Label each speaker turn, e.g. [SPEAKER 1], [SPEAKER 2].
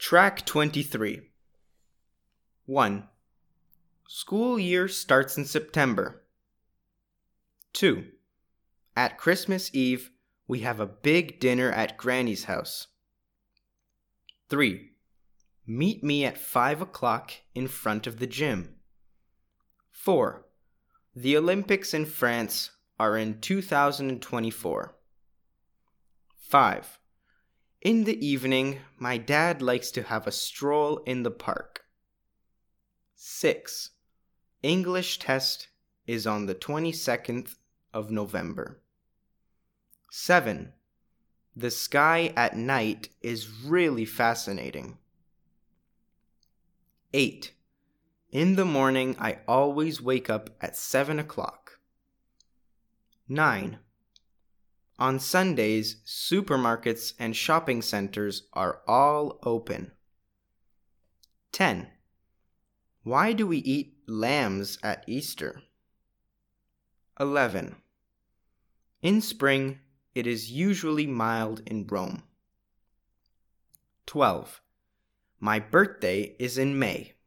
[SPEAKER 1] Track 23. 1. School year starts in September. 2. At Christmas Eve, we have a big dinner at Granny's house. 3. Meet me at 5 o'clock in front of the gym. 4. The Olympics in France are in 2024. 5. In the evening, my dad likes to have a stroll in the park. 6. English test is on the 22nd of November. 7. The sky at night is really fascinating. 8. In the morning, I always wake up at 7 o'clock. 9. On Sundays, supermarkets and shopping centers are all open. 10. Why do we eat lambs at Easter? 11. In spring, it is usually mild in Rome. 12. My birthday is in May.